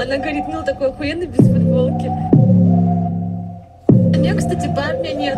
Она говорит, ну такой охуенный без футболки. У нее, кстати, парня нет.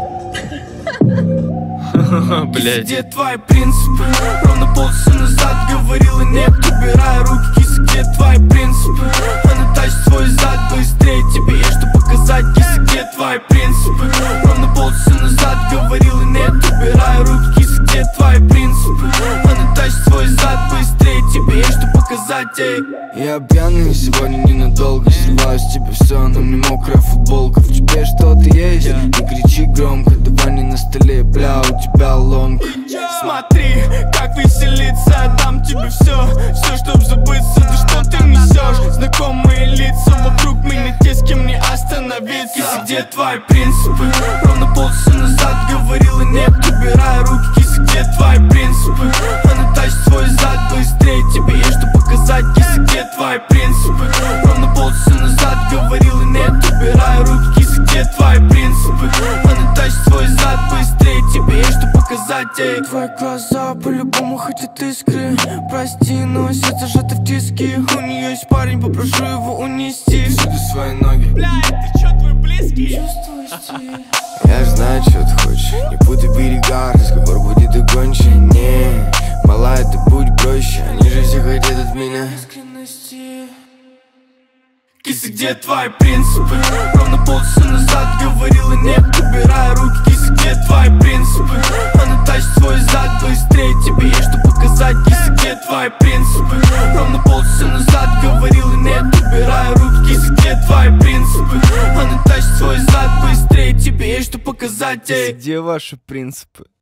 Блядь. Где твои принципы? Ровно полчаса назад говорила нет, убирай руки, киса, где твои принципы? Она тащит свой зад быстрее, тебе есть что показать, киса, где твои принципы? Ровно полчаса назад говорила нет, убирай руки, киса, где твои принципы? Она тащит свой зад быстрее, тебе есть что показать, эй. Я пьяный, сегодня ненадолго, срываю с тебя все, но мне мокрая футболка. В тебе что-то есть, не кричи громко, давай не на столе, бля, у тебя ломка. Смотри, как веселиться, дам тебе все, чтоб забыться, да что ты несешь? Знакомые лица вокруг меня, те, с кем не остановиться. Киса, где твои принципы? Ровно полчаса назад говорила нет, убирай руки, киса, где твои принципы? Она тащит свой зад быстрее, тебе есть что показать, киса, где твои принципы? Ровно полчаса назад говорила нет, убирай руки, киса, где твои принципы? Она тащит свой зад быстрее, тебе есть что показать, эй. Твои глаза по-любому хотят искры, прости, но сердце сжато в тиски. У нее есть парень, попрошу его унести всюду свои ноги. Блядь, ты чё, твой близкий? Я ж знаю, что ты хочешь, не путай берега, разговор будет и гонче. Не, малая, ты будь проще, они же все хотят от меня искренности. Киса, где твои принципы? Ровно полчаса назад говорила нет, убирай руки, киса, где твои принципы? Она тащит свой зад быстрее, тебе есть что показать, киса, где твои принципы? Ровно полчаса назад говорила нет, убирай руки, киса, где твои принципы? Она тащит свой зад быстрее, тебе есть что показать, эй. Где ваши принципы?